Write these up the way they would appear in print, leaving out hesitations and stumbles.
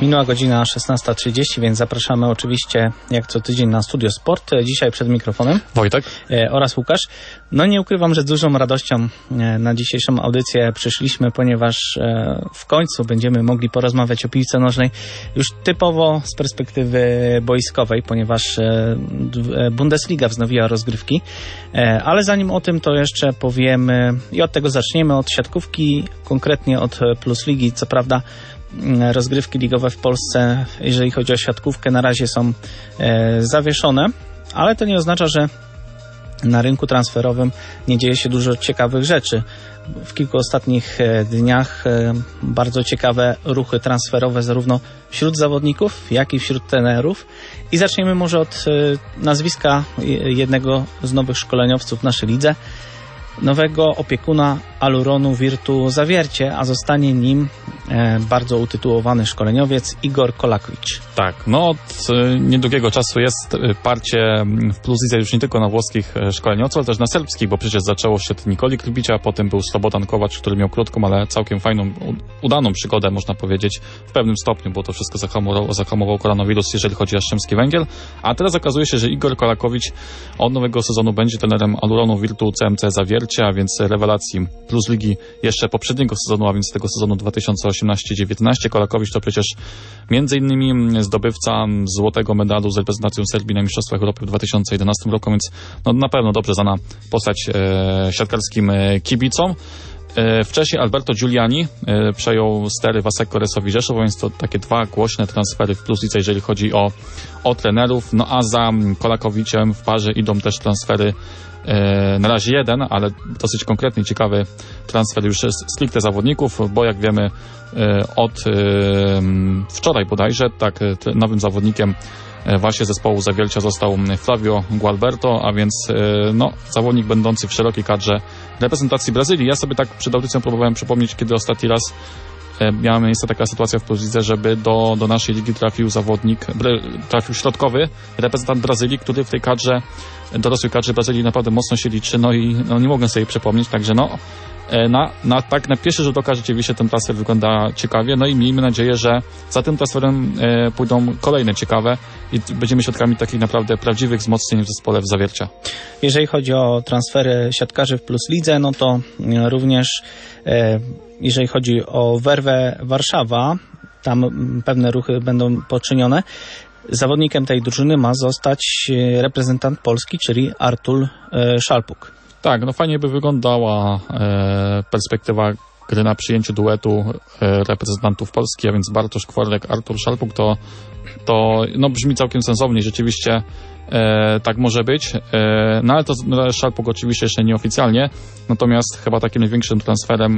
Minęła godzina 16:30, więc zapraszamy oczywiście jak co tydzień na Studio Sport. Dzisiaj przed mikrofonem Wojtek oraz Łukasz. No nie ukrywam, że z dużą radością na dzisiejszą audycję przyszliśmy, ponieważ w końcu będziemy mogli porozmawiać o piłce nożnej już typowo z perspektywy boiskowej, ponieważ Bundesliga wznowiła rozgrywki. Ale zanim o tym, to jeszcze powiemy i od tego zaczniemy, od siatkówki, konkretnie od Plus Ligi. Co prawda rozgrywki ligowe w Polsce, jeżeli chodzi o siatkówkę, na razie są zawieszone, ale to nie oznacza, że na rynku transferowym nie dzieje się dużo ciekawych rzeczy. W kilku ostatnich dniach bardzo ciekawe ruchy transferowe zarówno wśród zawodników, jak i wśród trenerów. I zaczniemy może od nazwiska jednego z nowych szkoleniowców w naszej lidze, nowego opiekuna Aluronu Virtu Zawiercie, a zostanie nim bardzo utytułowany szkoleniowiec Igor Kolakowicz. Tak, no od niedługiego czasu jest parcie w Plus Lidze już nie tylko na włoskich szkoleniowców, ale też na serbskich, bo przecież zaczęło się od Nikoli Klibicia, potem był Slobodan Kowacz, który miał krótką, ale całkiem fajną, udaną przygodę, można powiedzieć, w pewnym stopniu, bo to wszystko zahamował koronawirus, jeżeli chodzi o Jastrzębski Węgiel, a teraz okazuje się, że Igor Kolakowicz od nowego sezonu będzie trenerem Aluronu Virtu CMC Zawiercie, a więc rewelacji Plus Ligi jeszcze poprzedniego sezonu, a więc tego sezonu 2018-19. Kolakowicz to przecież między innymi zdobywca złotego medalu z reprezentacją Serbii na Mistrzostwach Europy w 2011 roku, więc no, na pewno dobrze znana postać siatkarskim kibicom. Wcześniej Alberto Giuliani przejął stery Waseko Resowi Rzeszów, więc to takie dwa głośne transfery w Plus Lidze, jeżeli chodzi o trenerów. No a za Kolakowiciem w parze idą też transfery, na razie jeden, ale dosyć konkretny i ciekawy transfer już stricte zawodników, bo jak wiemy od wczoraj bodajże, tak, nowym zawodnikiem właśnie zespołu Zawiercia został Flavio Gualberto, a więc no, zawodnik będący w szerokiej kadrze reprezentacji Brazylii. Ja sobie tak przed audycją próbowałem przypomnieć, kiedy ostatni raz miała miejsce taka sytuacja w Plus Lidze, żeby do naszej ligi trafił trafił środkowy reprezentant Brazylii, który w tej dorosłej kadrze Brazylii naprawdę mocno się liczy, no i nie mogę sobie przypomnieć, także no tak na pierwszy rzut oka rzeczywiście ten transfer wygląda ciekawie, no i miejmy nadzieję, że za tym transferem pójdą kolejne ciekawe i będziemy świadkami takich naprawdę prawdziwych wzmocnień w zespole w Zawiercia. Jeżeli chodzi o transfery siatkarzy w Plus Lidze, no to również jeżeli chodzi o Werwę Warszawa, tam pewne ruchy będą poczynione. Zawodnikiem tej drużyny ma zostać reprezentant Polski, czyli Artur Szalpuk. Tak, no fajnie by wyglądała perspektywa gry na przyjęciu duetu reprezentantów Polski, a więc Bartosz Kworek, Artur Szalpuk, to no, brzmi całkiem sensownie, rzeczywiście tak może być, no ale to Szalpuk oczywiście jeszcze nieoficjalnie, natomiast chyba takim największym transferem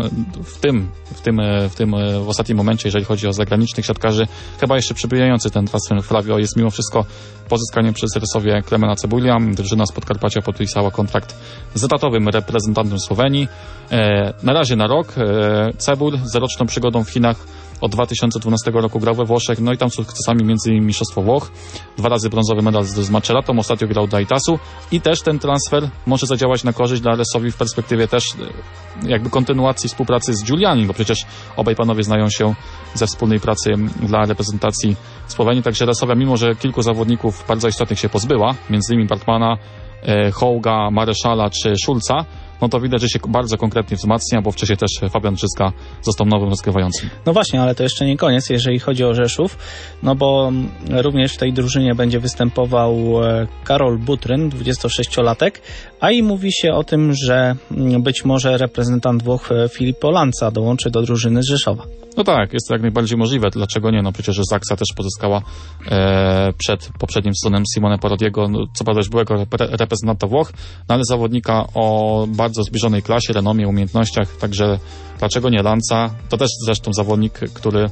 w ostatnim momencie, jeżeli chodzi o zagranicznych siatkarzy, chyba jeszcze przebijający ten transfer Flavio jest mimo wszystko pozyskanie przez Rysowie Klemena Cebulia. Drużyna z Podkarpacia podpisała kontrakt z etatowym reprezentantem Słowenii. Na razie na rok. Cebul z roczną przygodą w Chinach od 2012 roku grał we Włoszech, no i tam sukcesami między innymi Mistrzostwo Włoch, 2 razy brązowy medal z Maceratą, ostatnio grał dla Itasu i też ten transfer może zadziałać na korzyść dla Resowi w perspektywie też jakby kontynuacji współpracy z Giuliani, bo przecież obaj panowie znają się ze wspólnej pracy dla reprezentacji Słowenii, także Resowia, mimo że kilku zawodników bardzo istotnych się pozbyła, między innymi Bartmana, Hołga, Mareszala czy Szulca, no to widać, że się bardzo konkretnie wzmacnia, bo wcześniej też Fabian Brzyska został nowym rozgrywającym. No właśnie, ale to jeszcze nie koniec, jeżeli chodzi o Rzeszów, no bo również w tej drużynie będzie występował Karol Butryn, 26-latek, a i mówi się o tym, że być może reprezentant Włoch Filippo Lanza dołączy do drużyny z Rzeszowa. No tak, jest to jak najbardziej możliwe. Dlaczego nie? No przecież Zaksa też pozyskała przed poprzednim sezonem Simone Parodiego, no, co prawda już byłego reprezentanta Włoch, no ale zawodnika o bardzo zbliżonej klasie, renomie, umiejętnościach, także dlaczego nie Lanza? To też zresztą zawodnik, który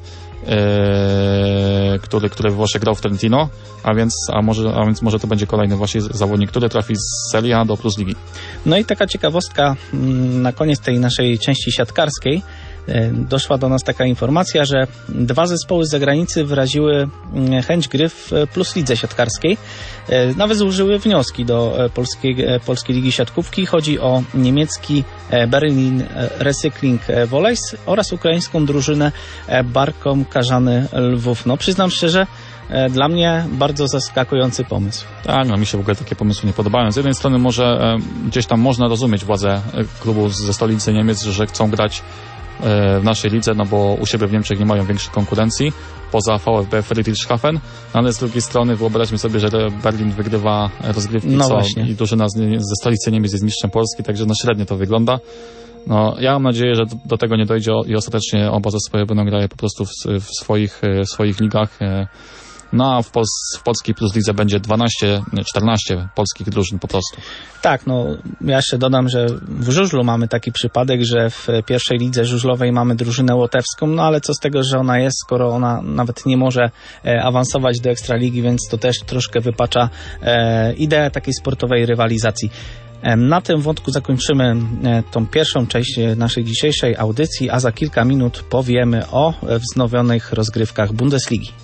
we Włoszech grał w Trentino, a więc może to będzie kolejny właśnie zawodnik, który trafi z Serie A do Plus Ligi. No i taka ciekawostka na koniec tej naszej części siatkarskiej. doszła do nas taka informacja, że 2 zespoły z zagranicy wyraziły chęć gry w Plus Lidze siatkarskiej. Nawet złożyły wnioski do Polskiej Ligi Siatkówki. Chodzi o niemiecki Berlin Recycling Volleys oraz ukraińską drużynę Barkom Karzany Lwów. No, przyznam szczerze, dla mnie bardzo zaskakujący pomysł. Tak, no mi się w ogóle takie pomysły nie podobają. Z jednej strony może gdzieś tam można rozumieć władze klubu ze stolicy Niemiec, że chcą grać w naszej lidze, no bo u siebie w Niemczech nie mają większej konkurencji poza VfB Friedrichshafen, no ale z drugiej strony wyobraźmy sobie, że Berlin wygrywa rozgrywki i drużyna ze stolicy Niemiec jest mistrzem Polski, także no średnio to wygląda. No, ja mam nadzieję, że do tego nie dojdzie i ostatecznie oba zespoły będą grały po prostu w swoich ligach. No a w polskiej Plus Lidze będzie 12-14 polskich drużyn po prostu. Tak, no ja jeszcze dodam, że w żużlu mamy taki przypadek, że w pierwszej lidze żużlowej mamy drużynę łotewską, no ale co z tego, że ona jest, skoro ona nawet nie może awansować do Ekstraligi, więc to też troszkę wypacza ideę takiej sportowej rywalizacji. Na tym wątku zakończymy tą pierwszą część naszej dzisiejszej audycji, a za kilka minut powiemy o wznowionych rozgrywkach Bundesligi.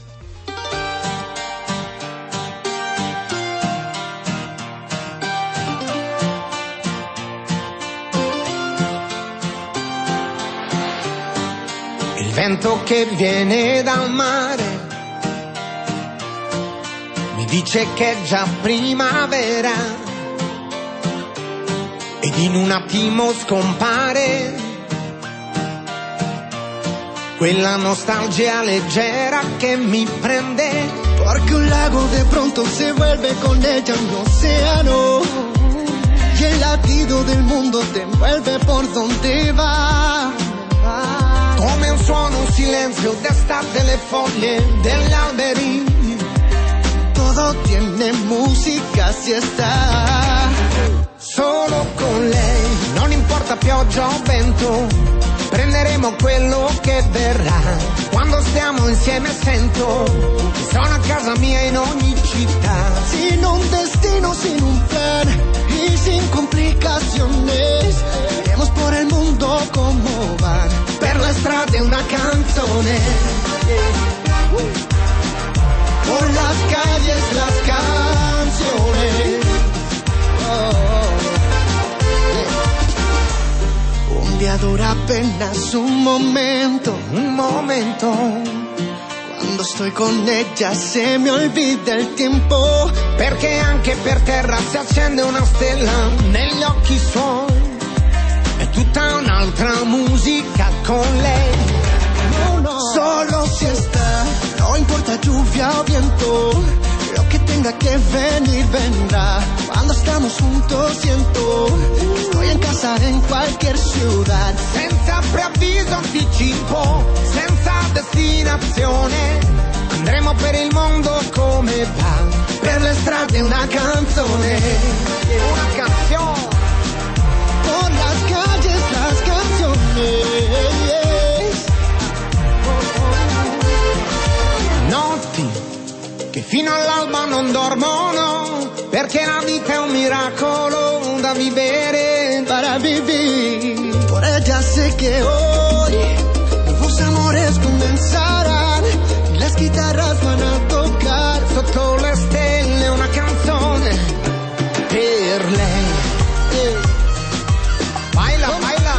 Il vento che viene dal mare mi dice che è già primavera ed in un attimo scompare quella nostalgia leggera che mi prende, porque un lago de pronto se vuelve con ella un océano y el latido del mundo te envuelve por donde va. Come un suono, un silenzio d'estate, le foglie degli alberi. Todo tiene música si está Solo con lei, non importa pioggia o vento, prenderemo quello che verrà. Quando stiamo insieme sento che sono a casa mia in ogni città. sin un destino, sin un plan y sin complicaciones. Iremos por el mundo como van. Per le strade una canzone, Por las calles las canciones. Un día dura apenas un momento. Quando estoy con ella se mi olvida il tempo. perché anche per terra si accende una stella negli occhi suoi. È tutta un'altra musica con lei. Solo si está, no importa lluvia o viento, lo que tenga que venir vendrá. Cuando estamos juntos siento que estoy en casa en cualquier ciudad. Senza preavviso, anticipo, senza destinazione, andremo per il mondo come va. Per le strade una canzone, una canzone. Por las calles las canciones. Notti che fino all'alba non dormono, perché la vita è un miracolo da vivere. Para vivir, por ella sé que hoy nuevos amores comenzarán y las guitarras van a tocar. Sotto le stelle una canzone per lei. Baila, baila.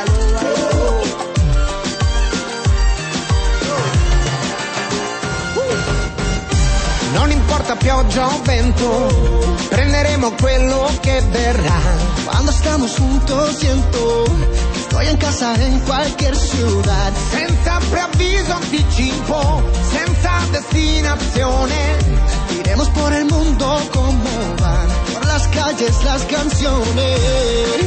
Non importa pioggia o vento, prenderemo quello che verrà. Cuando estamos juntos siento que estoy en casa en cualquier ciudad. Senza preavviso, anticipo, senza destinazione, Iremos por el mundo como van, por las calles las canciones.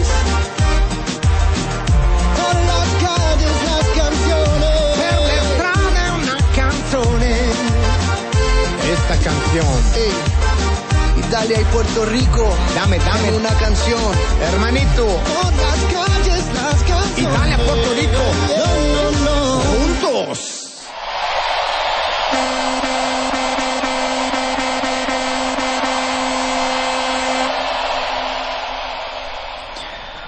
Por las calles las canciones. per le strade una canzone. Esta canción, Italia y Puerto Rico, dame una canción. hermanito. Por las calles las canciones. Italia, Puerto Rico, No. juntos.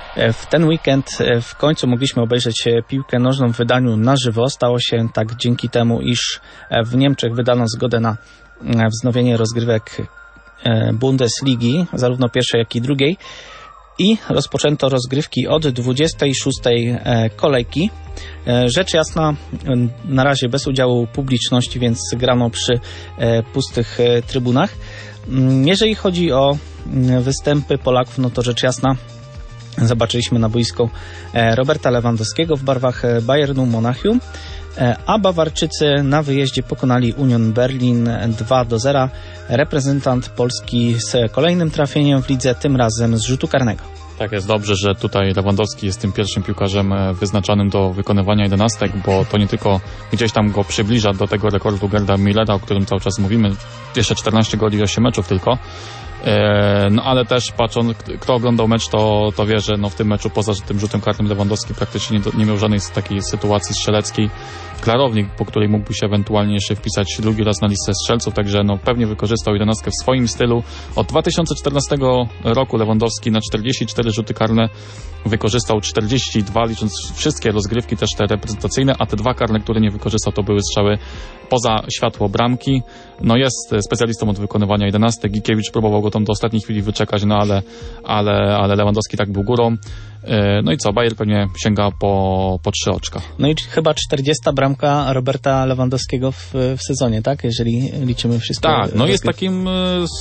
W ten weekend w końcu mogliśmy obejrzeć piłkę nożną w wydaniu na żywo. Stało się tak dzięki temu, iż w Niemczech wydano zgodę na wznowienie rozgrywek Bundesligi, zarówno pierwszej, jak i drugiej. I rozpoczęto rozgrywki od 26. kolejki. Rzecz jasna, na razie bez udziału publiczności, więc grano przy pustych trybunach. Jeżeli chodzi o występy Polaków, no to rzecz jasna zobaczyliśmy na boisku Roberta Lewandowskiego w barwach Bayernu Monachium, a Bawarczycy na wyjeździe pokonali Union Berlin 2-0. Reprezentant Polski z kolejnym trafieniem w lidze, tym razem z rzutu karnego. Tak, jest dobrze, że tutaj Lewandowski jest tym pierwszym piłkarzem wyznaczanym do wykonywania 11, bo to nie tylko gdzieś tam go przybliża do tego rekordu Gerda Millera, o którym cały czas mówimy, jeszcze 14 goli i 8 meczów tylko. No ale też patrząc, kto oglądał mecz, to wie, że no w tym meczu poza tym rzutem karnym Lewandowski praktycznie nie miał żadnej takiej sytuacji strzeleckiej, klarownej, po której mógłby się ewentualnie jeszcze wpisać drugi raz na listę strzelców, także no pewnie wykorzystał 11 w swoim stylu. Od 2014 roku Lewandowski na 44 rzuty karne wykorzystał 42, licząc wszystkie rozgrywki, też te reprezentacyjne, a te 2 karne, które nie wykorzystał, to były strzały poza światło bramki. No jest specjalistą od wykonywania 11. Gikiewicz próbował go tam do ostatniej chwili wyczekać, no ale Lewandowski tak był górą. No i co, Bayer pewnie sięga po 3 oczka. No i chyba 40 bramka Roberta Lewandowskiego w sezonie, tak? Jeżeli liczymy wszystko. Tak, no jest takim,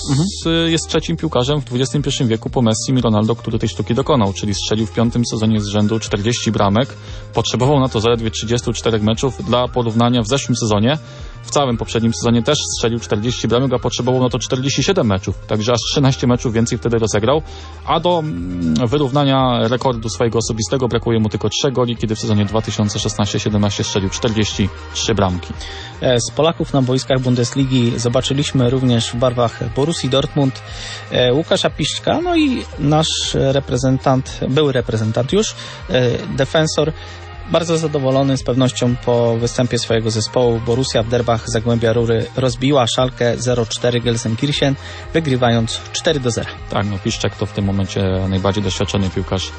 jest trzecim piłkarzem w XXI wieku po Messi i Ronaldo, który tej sztuki dokonał, czyli strzelił w 5. sezonie z rzędu 40 bramek. Potrzebował na to zaledwie 34 meczów. Dla porównania w zeszłym sezonie, w całym poprzednim sezonie też strzelił 40 bramek, a potrzebował na to 47 meczów. Także aż 13 meczów więcej wtedy rozegrał. A do wyrównania rekordu swojego osobistego brakuje mu tylko 3 goli, kiedy w sezonie 2016-17 strzelił 43 bramki. Z Polaków na boiskach Bundesligi zobaczyliśmy również w barwach Borussii Dortmund Łukasza Piszczka, no i nasz reprezentant, były reprezentant już, defensor, bardzo zadowolony z pewnością po występie swojego zespołu. Borussia w derbach Zagłębia Rury rozbiła Schalke 0-4 Gelsenkirchen, wygrywając 4-0. Tak, no Piszczek to w tym momencie najbardziej doświadczony piłkarz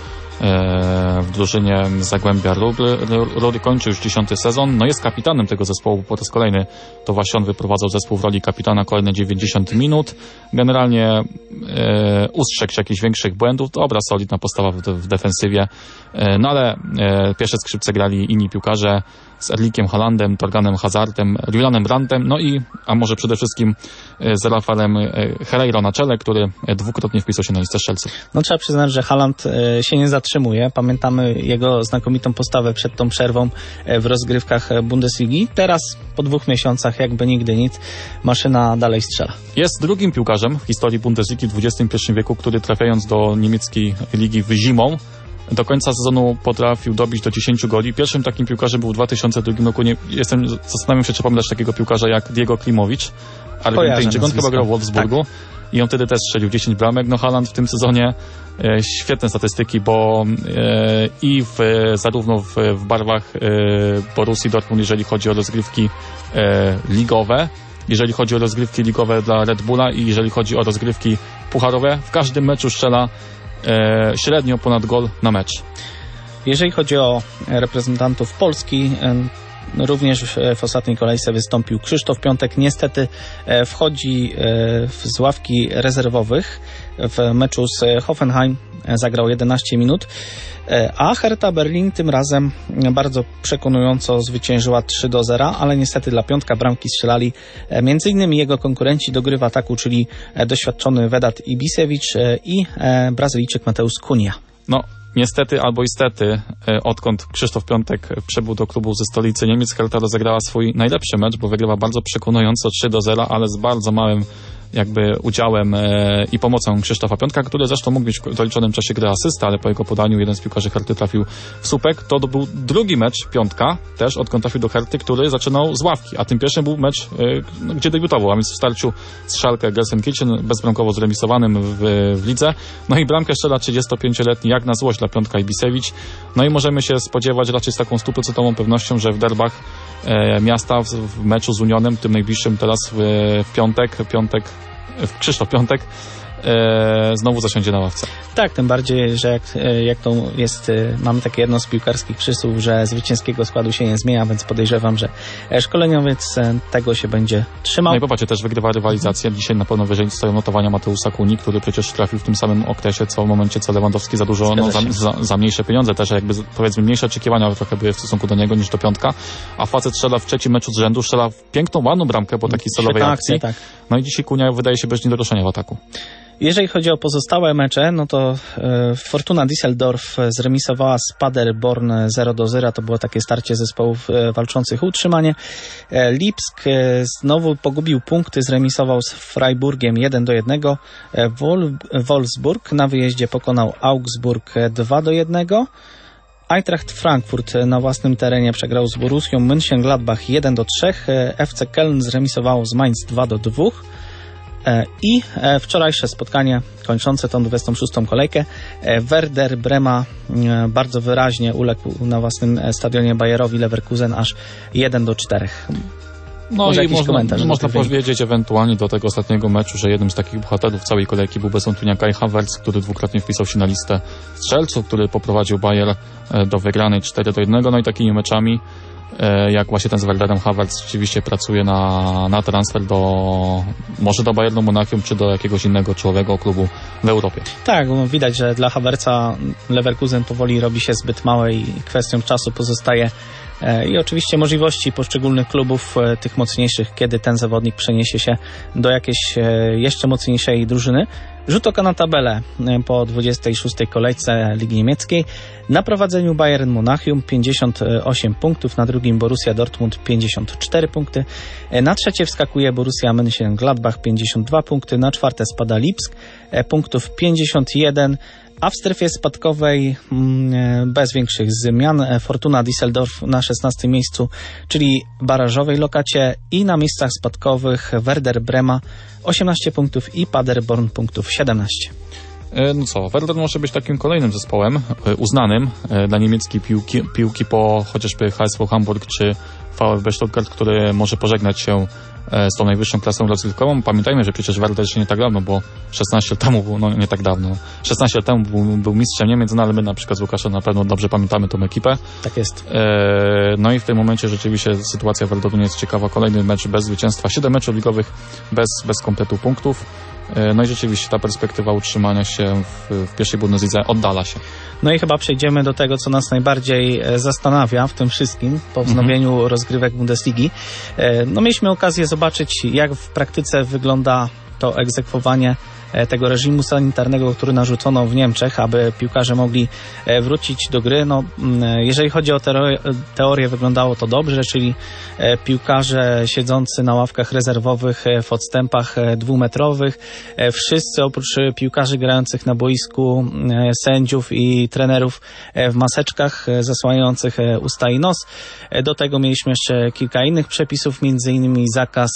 w drużynie Zagłębia Rury, kończy już 10. sezon, no jest kapitanem tego zespołu, po raz kolejny to właśnie on wyprowadzał zespół w roli kapitana kolejne 90 minut. Generalnie ustrzegł się jakichś większych błędów, dobra, solidna postawa w defensywie, no ale pierwsze skrzypce grali inni piłkarze z Erlikiem Haalandem, Torganem Hazardem, Julianem Brandtem, no i, a może przede wszystkim z Rafaelem Herrero na czele, który dwukrotnie wpisał się na listę strzelców. No trzeba przyznać, że Haaland się nie zatrzymuje. Pamiętamy jego znakomitą postawę przed tą przerwą w rozgrywkach Bundesligi. Teraz po 2 miesiącach jakby nigdy nic, maszyna dalej strzela. Jest drugim piłkarzem w historii Bundesligi w XXI wieku, który trafiając do niemieckiej ligi zimą do końca sezonu potrafił dobić do 10 goli. Pierwszym takim piłkarzem był w 2002 roku. Zastanawiam się, czy pamiętasz takiego piłkarza jak Diego Klimowicz, Argentyńczyk. On chyba grał w Wolfsburgu. Tak. I on wtedy też strzelił 10 bramek. No Haaland w tym sezonie świetne statystyki, bo zarówno w barwach Borussii Dortmund, jeżeli chodzi o rozgrywki ligowe, jeżeli chodzi o rozgrywki ligowe dla Red Bulla i jeżeli chodzi o rozgrywki pucharowe, w każdym meczu strzela średnio ponad gol na mecz. Jeżeli chodzi o reprezentantów Polski, również w ostatniej kolejce wystąpił Krzysztof Piątek. Niestety wchodzi z ławki rezerwowych. W meczu z Hoffenheim zagrał 11 minut, a Hertha Berlin tym razem bardzo przekonująco zwyciężyła 3-0, ale niestety dla Piątka bramki strzelali m.in. jego konkurenci do gry w ataku, czyli doświadczony Vedat Ibišević i Brazylijczyk Mateusz Cunha. No, niestety albo istety, odkąd Krzysztof Piątek przybył do klubu ze stolicy Niemiec, Hertha rozegrała swój najlepszy mecz, bo wygrywa bardzo przekonująco 3-0, ale z bardzo małym jakby udziałem i pomocą Krzysztofa Piątka, który zresztą mógł mieć w doliczonym czasie gry asystę, ale po jego podaniu jeden z piłkarzy Herty trafił w słupek. To był drugi mecz Piątka, też odkąd trafił do Herty, który zaczynał z ławki, a tym pierwszym był mecz, gdzie debiutował, a więc w starciu z Schalke Gelsenkirchen, bezbramkowo zremisowanym w lidze. No i bramkę strzela 35-letni, jak na złość dla Piątka Ibišević. No i możemy się spodziewać raczej z taką 100% pewnością, że w derbach miasta w meczu z Unionem, tym najbliższym teraz w piątek Krzysztof Piątek znowu zasiądzie na ławce. Tak, tym bardziej, że jak to jest, mamy takie jedno z piłkarskich przysłów, że zwycięskiego składu się nie zmienia, więc podejrzewam, że szkoleniowiec tego się będzie trzymał. No i popatrzcie, też wygrywa rywalizację. Dzisiaj na pewno wyżej stoją notowania Mateusza Kuni, który przecież trafił w tym samym okresie, co w momencie, co Lewandowski za dużo, za mniejsze pieniądze też, jakby powiedzmy mniejsze oczekiwania trochę były w stosunku do niego niż do piątka, a facet strzela w trzecim meczu z rzędu, strzela w piękną, ładną bramkę po takiej celowej akcji. Tak. No i dzisiaj Kunia wydaje się bez niedoroszenia w ataku. Jeżeli chodzi o pozostałe mecze, no to Fortuna Düsseldorf zremisowała z Paderborn 0-0. To było takie starcie zespołów walczących o utrzymanie. Lipsk znowu pogubił punkty, zremisował z Freiburgiem 1-1. Wolfsburg na wyjeździe pokonał Augsburg 2-1. Eintracht Frankfurt na własnym terenie przegrał z Borussią Mönchengladbach 1-3. FC Köln zremisowało z Mainz 2-2. I wczorajsze spotkanie kończące tą 26. kolejkę. Werder Brema bardzo wyraźnie uległ na własnym stadionie Bayerowi Leverkusen aż 1-4. No może i można powiedzieć ewentualnie do tego ostatniego meczu, że jednym z takich bohaterów całej kolejki był bez wątpienia Kai Havertz, który dwukrotnie wpisał się na listę strzelców, który poprowadził Bayer do wygranej 4-1. No i takimi meczami jak właśnie ten z Werderem, Havertz rzeczywiście pracuje na transfer może do Bayernu Monachium, czy do jakiegoś innego czołowego klubu w Europie. Tak, widać, że dla Havertza Leverkusen powoli robi się zbyt małe i kwestią czasu pozostaje i oczywiście możliwości poszczególnych klubów, tych mocniejszych, kiedy ten zawodnik przeniesie się do jakiejś jeszcze mocniejszej drużyny. Rzut oka na tabelę po 26. kolejce Ligi Niemieckiej. Na prowadzeniu Bayern Monachium 58 punktów, na drugim Borussia Dortmund 54 punkty, na trzecie wskakuje Borussia Mönchengladbach 52 punkty, na czwarte spada Lipsk, punktów 51, a w strefie spadkowej bez większych zmian Fortuna Düsseldorf na 16. miejscu, czyli barażowej lokacie, i na miejscach spadkowych Werder Brema 18 punktów i Paderborn punktów 17. No co, Werder może być takim kolejnym zespołem uznanym dla niemieckiej piłki po chociażby HSV Hamburg czy VfB Stuttgart, który może pożegnać się z tą najwyższą klasą rozgrywkową. Pamiętajmy, że przecież Werder jeszcze nie tak dawno, bo 16 lat temu, no nie tak dawno, 16 lat temu był mistrzem Niemiec, no ale my na przykład z Łukaszem na pewno dobrze pamiętamy tą ekipę. Tak jest. No i w tym momencie rzeczywiście sytuacja Werderu nie jest ciekawa. Kolejny mecz bez zwycięstwa, 7 meczów ligowych bez kompletu punktów. No i rzeczywiście ta perspektywa utrzymania się w pierwszej Bundeslidze oddala się. No i chyba przejdziemy do tego, co nas najbardziej zastanawia w tym wszystkim po wznowieniu rozgrywek Bundesligi. No mieliśmy okazję zobaczyć, jak w praktyce wygląda to egzekwowanie tego reżimu sanitarnego, który narzucono w Niemczech, aby piłkarze mogli wrócić do gry. No, jeżeli chodzi o teorię, wyglądało to dobrze, czyli piłkarze siedzący na ławkach rezerwowych w odstępach 2-metrowych, wszyscy oprócz piłkarzy grających na boisku, sędziów i trenerów w maseczkach zasłaniających usta i nos. Do tego mieliśmy jeszcze kilka innych przepisów, między innymi zakaz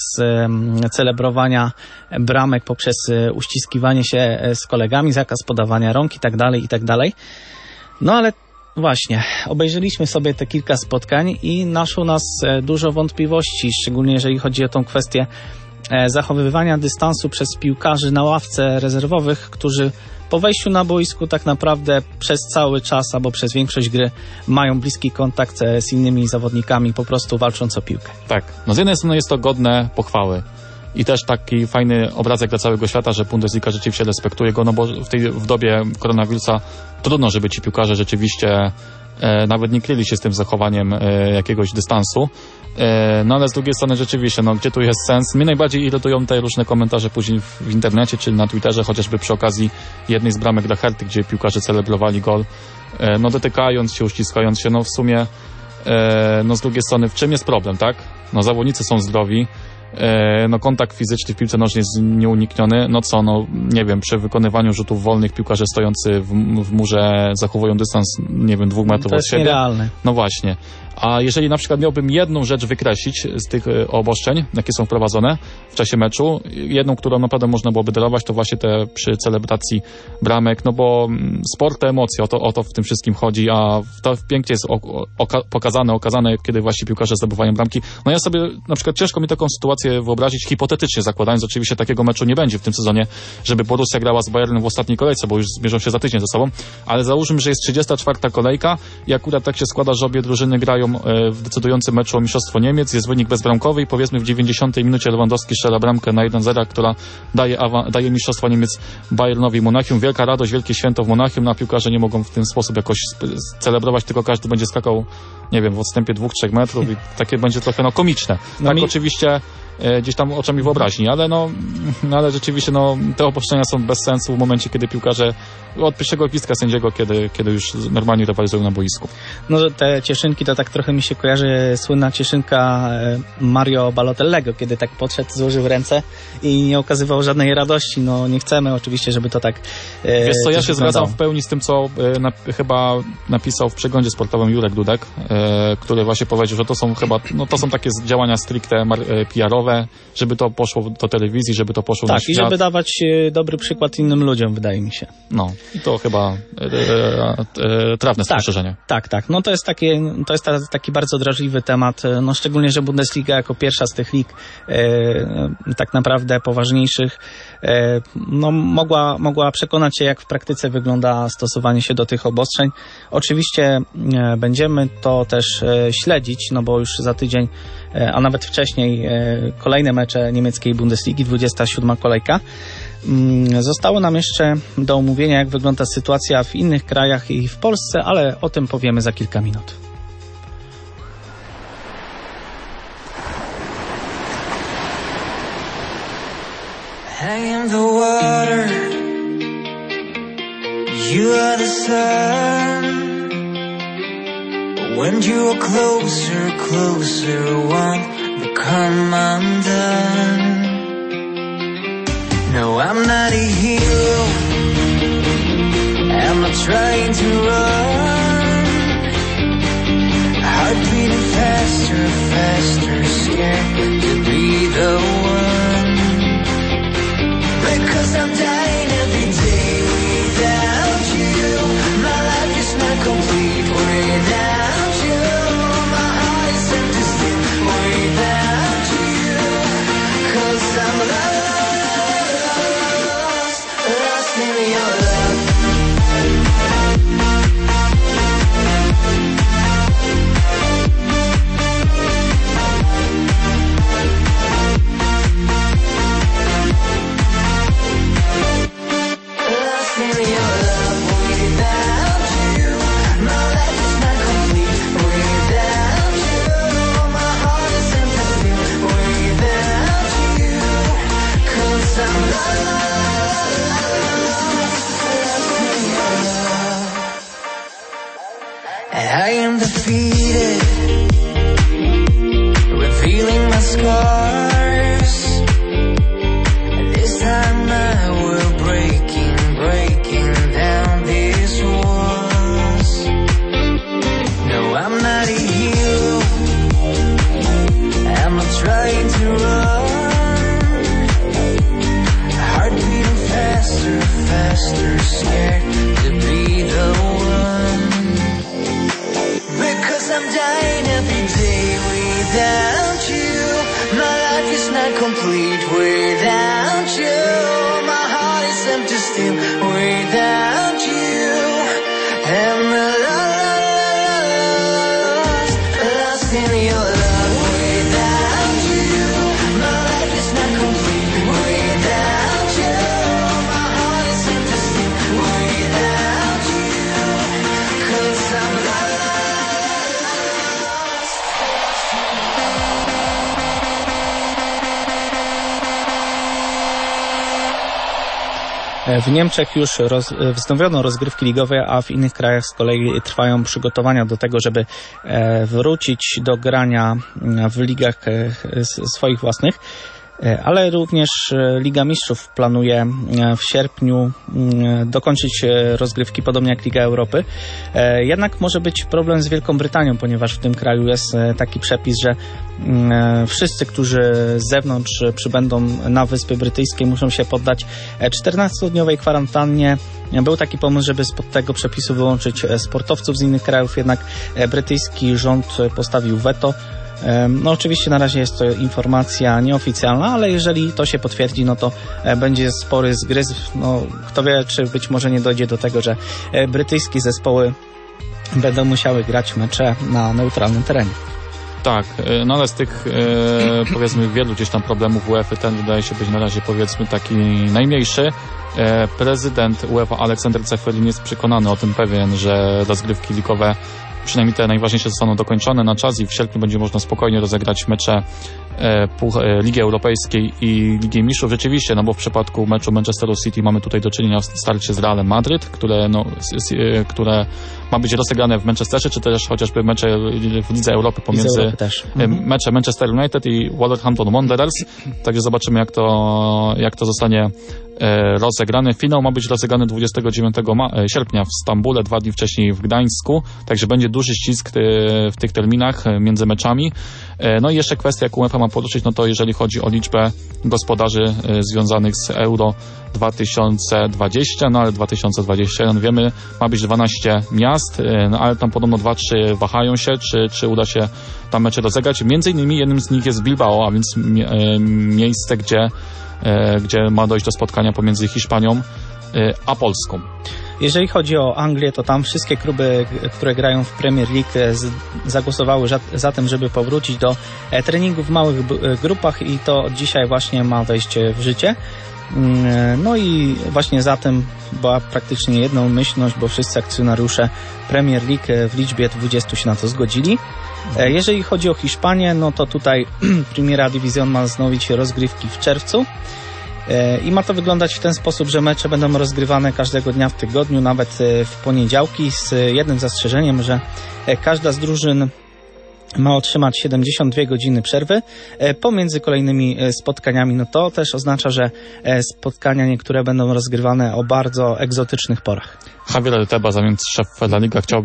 celebrowania bramek poprzez uściskiwanie się z kolegami, zakaz podawania rąk i tak dalej. No ale właśnie, obejrzeliśmy sobie te kilka spotkań i naszło nas dużo wątpliwości, szczególnie jeżeli chodzi o tą kwestię zachowywania dystansu przez piłkarzy na ławce rezerwowych, którzy po wejściu na boisku tak naprawdę przez cały czas albo przez większość gry mają bliski kontakt z innymi zawodnikami, po prostu walcząc o piłkę. Tak, no z jednej strony jest to godne pochwały i też taki fajny obrazek dla całego świata, że Bundesliga rzeczywiście respektuje go, no bo w dobie koronawirusa trudno, żeby ci piłkarze rzeczywiście nawet nie kryli się z tym zachowaniem jakiegoś dystansu. No ale z drugiej strony rzeczywiście, no gdzie tu jest sens? Mnie najbardziej irytują te różne komentarze później w internecie, czy na Twitterze, chociażby przy okazji jednej z bramek dla Herty, gdzie piłkarze celebrowali gol, no dotykając się, uściskając się, no w sumie, no z drugiej strony w czym jest problem, tak? No zawodnicy są zdrowi, no kontakt fizyczny w piłce nożnej jest nieunikniony, no co, no nie wiem, przy wykonywaniu rzutów wolnych piłkarze stojący w murze zachowują dystans, nie wiem, 2 metrów od siebie. To jest nierealne. No właśnie, A jeżeli na przykład miałbym jedną rzecz wykreślić z tych obostrzeń, jakie są wprowadzone w czasie meczu, jedną, którą naprawdę można byłoby darować, to właśnie te przy celebracji bramek, no bo sport to emocje, o to w tym wszystkim chodzi, a to pięknie jest okazane, kiedy właśnie piłkarze zdobywają bramki. No ja sobie, na przykład ciężko mi taką sytuację wyobrazić, hipotetycznie zakładając, oczywiście takiego meczu nie będzie w tym sezonie, żeby Borussia grała z Bayernem w ostatniej kolejce, bo już zmierzą się za tydzień ze sobą, ale załóżmy, że jest 34. kolejka i akurat tak się składa, że obie drużyny grają w decydującym meczu o Mistrzostwo Niemiec, jest wynik bezbramkowy i powiedzmy w 90. minucie Lewandowski strzela bramkę na 1-0, która daje Mistrzostwo Niemiec Bayernowi Monachium. Wielka radość, wielkie święto w Monachium, a piłkarze nie mogą w ten sposób jakoś celebrować, tylko każdy będzie skakał, nie wiem, w odstępie 2-3 metrów i takie będzie trochę komiczne. Tak oczywiście gdzieś tam oczami wyobraźni, ale rzeczywiście te obostrzenia są bez sensu w momencie, kiedy piłkarze od pierwszego gwizdka sędziego, kiedy już normalnie rywalizują na boisku. No, że te cieszynki to tak trochę mi się kojarzy słynna cieszynka Mario Balotellego, kiedy tak podszedł, złożył ręce i nie okazywał żadnej radości. No nie chcemy oczywiście, żeby to tak wiesz co, ja się zgadzam w pełni z tym, co chyba napisał w przeglądzie sportowym Jurek Dudek, który właśnie powiedział, że to są chyba, to są takie działania stricte PR-owe, żeby to poszło do telewizji, żeby to poszło na świat. Tak, i żeby dawać dobry przykład innym ludziom, wydaje mi się. No, i to chyba trafne spostrzeżenie. Tak. No to jest taki bardzo drażliwy temat, no szczególnie, że Bundesliga jako pierwsza z tych lig tak naprawdę poważniejszych no mogła przekonać się, jak w praktyce wygląda stosowanie się do tych obostrzeń. Oczywiście będziemy to też śledzić, no bo już za tydzień, a nawet wcześniej kolejne mecze niemieckiej Bundesligi, 27. kolejka. Zostało nam jeszcze do omówienia, jak wygląda sytuacja w innych krajach i w Polsce, ale o tym powiemy za kilka minut. I am the water, you are the sun. When you are closer, one become undone. No, I'm not a hero, I'm not trying to run. Heart beating faster, scared to be the one. Because I'm dying every day without you. My life is not complete without you. My heart is empty still without you. 'Cause I'm lost in your love. I am defeated, revealing my scars. This time I will breaking down these walls. No, I'm not a hero, I'm not trying to run. Heart beating faster, scared to be the one. Because I'm dying every day without you. My life is not complete without you. My heart is empty still without you. I'm lost in your love without you. My life is not complete without you. My heart is empty still without you. 'Cause I'm lost. W Niemczech już wznowiono rozgrywki ligowe, a w innych krajach z kolei trwają przygotowania do tego, żeby wrócić do grania w ligach swoich własnych. ale również Liga Mistrzów planuje w sierpniu dokończyć rozgrywki, podobnie jak Liga Europy. Jednak może być problem z Wielką Brytanią, ponieważ w tym kraju jest taki przepis, że wszyscy, którzy z zewnątrz przybędą na Wyspy Brytyjskie, muszą się poddać 14-dniowej kwarantannie. Był taki pomysł, żeby spod tego przepisu wyłączyć sportowców z innych krajów, jednak brytyjski rząd postawił weto. No oczywiście na razie jest to informacja nieoficjalna, ale jeżeli to się potwierdzi, no to będzie spory zgryz. No, kto wie, czy być może nie dojdzie do tego, że brytyjskie zespoły będą musiały grać mecze na neutralnym terenie. Tak, no ale z tych powiedzmy wielu gdzieś tam problemów UEFA, ten wydaje się być na razie powiedzmy taki najmniejszy. Prezydent UEFA Aleksander Ceferin jest przekonany o tym pewien, że rozgrywki ligowe, przynajmniej te najważniejsze, zostaną dokończone na czas i w sierpniu będzie można spokojnie rozegrać mecze Ligi Europejskiej i Ligi Mistrzów. Rzeczywiście, no bo w przypadku meczu Manchesteru City mamy tutaj do czynienia w starcie z Realem Madryt, które ma być rozegrane w Manchesterze, czy też chociażby mecze w Lidze Europy pomiędzy mecze Manchester United i Wolverhampton Wanderers. Także zobaczymy, jak to zostanie rozegrane. Finał ma być rozegrany 29 sierpnia w Stambule, 2 dni wcześniej w Gdańsku, także będzie duży ścisk w tych terminach między meczami. No i jeszcze kwestia, jaką UEFA ma poruszyć, no to jeżeli chodzi o liczbę gospodarzy związanych z Euro 2020, no ale 2021 wiemy, ma być 12 miast, no ale tam podobno 2-3 wahają się, czy uda się tam mecze rozegrać. Między innymi jednym z nich jest Bilbao, a więc miejsce, gdzie ma dojść do spotkania pomiędzy Hiszpanią a Polską. Jeżeli chodzi o Anglię, to tam wszystkie kluby, które grają w Premier League, zagłosowały za tym, żeby powrócić do treningów w małych grupach i to od dzisiaj właśnie ma wejść w życie. No i właśnie za tym była praktycznie jednomyślność, bo wszyscy akcjonariusze Premier League w liczbie 20 się na to zgodzili. Jeżeli chodzi o Hiszpanię, no to tutaj Primera División ma wznowić rozgrywki w czerwcu. I ma to wyglądać w ten sposób, że mecze będą rozgrywane każdego dnia w tygodniu, nawet w poniedziałki, z jednym zastrzeżeniem, że każda z drużyn ma otrzymać 72 godziny przerwy pomiędzy kolejnymi spotkaniami. No to też oznacza, że spotkania niektóre będą rozgrywane o bardzo egzotycznych porach. Javier Tebas, a więc szef La Liga, chciałby,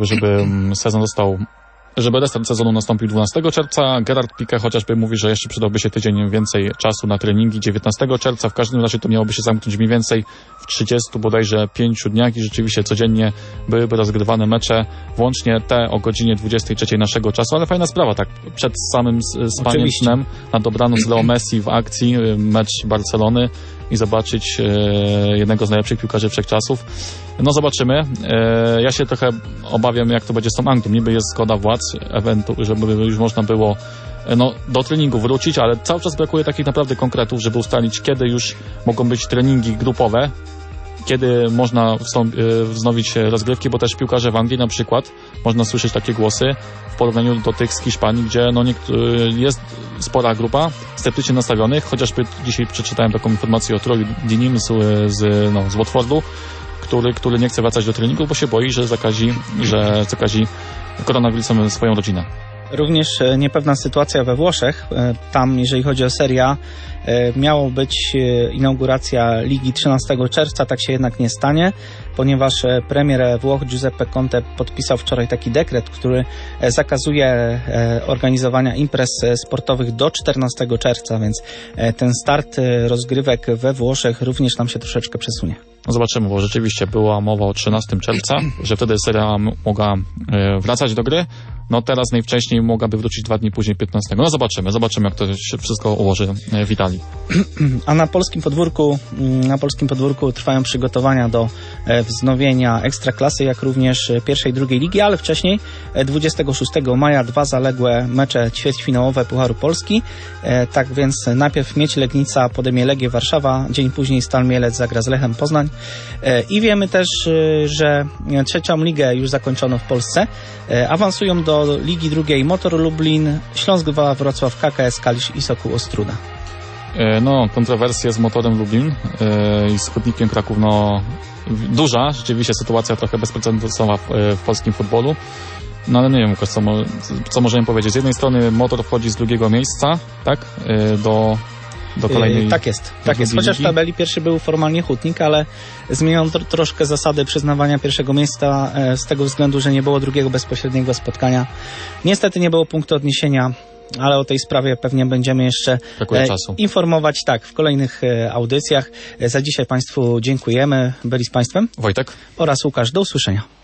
żeby restart sezonu nastąpił 12 czerwca. Gerard Piqué chociażby mówi, że jeszcze przydałby się tydzień więcej czasu na treningi 19 czerwca. W każdym razie to miałoby się zamknąć mniej więcej w 30 bodajże 5 dniach i rzeczywiście codziennie byłyby rozgrywane mecze, włącznie te o godzinie 23 naszego czasu, ale fajna sprawa, tak przed samym spaniem snem na dobranoc Leo Messi w akcji, mecz Barcelony i zobaczyć jednego z najlepszych piłkarzy wszechczasów. No zobaczymy. Ja się trochę obawiam, jak to będzie z tą Anglią. Niby jest zgoda władz, żeby już można było do treningu wrócić, ale cały czas brakuje takich naprawdę konkretów, żeby ustalić, kiedy już mogą być treningi grupowe, kiedy można wznowić rozgrywki, bo też piłkarze w Anglii na przykład, można słyszeć takie głosy w porównaniu do tych z Hiszpanii, gdzie jest spora grupa sceptycznie nastawionych, chociażby dzisiaj przeczytałem taką informację o Troju Dinim z Watfordu, który nie chce wracać do treningu, bo się boi, że zakazi koronawirusem swoją rodzinę. Również niepewna sytuacja we Włoszech. Tam, jeżeli chodzi o Serie A, miało być inauguracja ligi 13 czerwca, tak się jednak nie stanie, ponieważ premier Włoch Giuseppe Conte podpisał wczoraj taki dekret, który zakazuje organizowania imprez sportowych do 14 czerwca, więc ten start rozgrywek we Włoszech również nam się troszeczkę przesunie. No zobaczymy, bo rzeczywiście była mowa o 13 czerwca, że wtedy Serie A mogła wracać do gry. No teraz najwcześniej mogłaby wrócić 2 dni później, 15. No zobaczymy, jak to się wszystko ułoży w Italii. A na polskim podwórku trwają przygotowania do wznowienia Ekstraklasy, jak również pierwszej i drugiej ligi, ale wcześniej 26 maja 2 zaległe mecze ćwierćfinałowe Pucharu Polski. Tak więc najpierw Miedź Legnica podejmie Legię Warszawa, dzień później Stal Mielec zagra z Lechem Poznań. I wiemy też, że trzecią ligę już zakończono w Polsce. Awansują do Ligi Drugiej Motor Lublin, Śląsk 2, Wrocław, KKS Kalisz i Sokół Ostróda. No, kontrowersje z Motorem Lublin i z Hutnikiem Kraków, duża, rzeczywiście sytuacja trochę bezprecedensowa w polskim futbolu. No ale nie wiem, co możemy powiedzieć. Z jednej strony Motor wchodzi z drugiego miejsca, tak, do kolejnej. Tak jest. Chociaż w tabeli pierwszy był formalnie Hutnik, ale zmieniono troszkę zasady przyznawania pierwszego miejsca z tego względu, że nie było drugiego bezpośredniego spotkania. Niestety nie było punktu odniesienia, ale o tej sprawie pewnie będziemy jeszcze informować w kolejnych audycjach. Za dzisiaj Państwu dziękujemy. Byli z Państwem Wojtek oraz Łukasz. Do usłyszenia.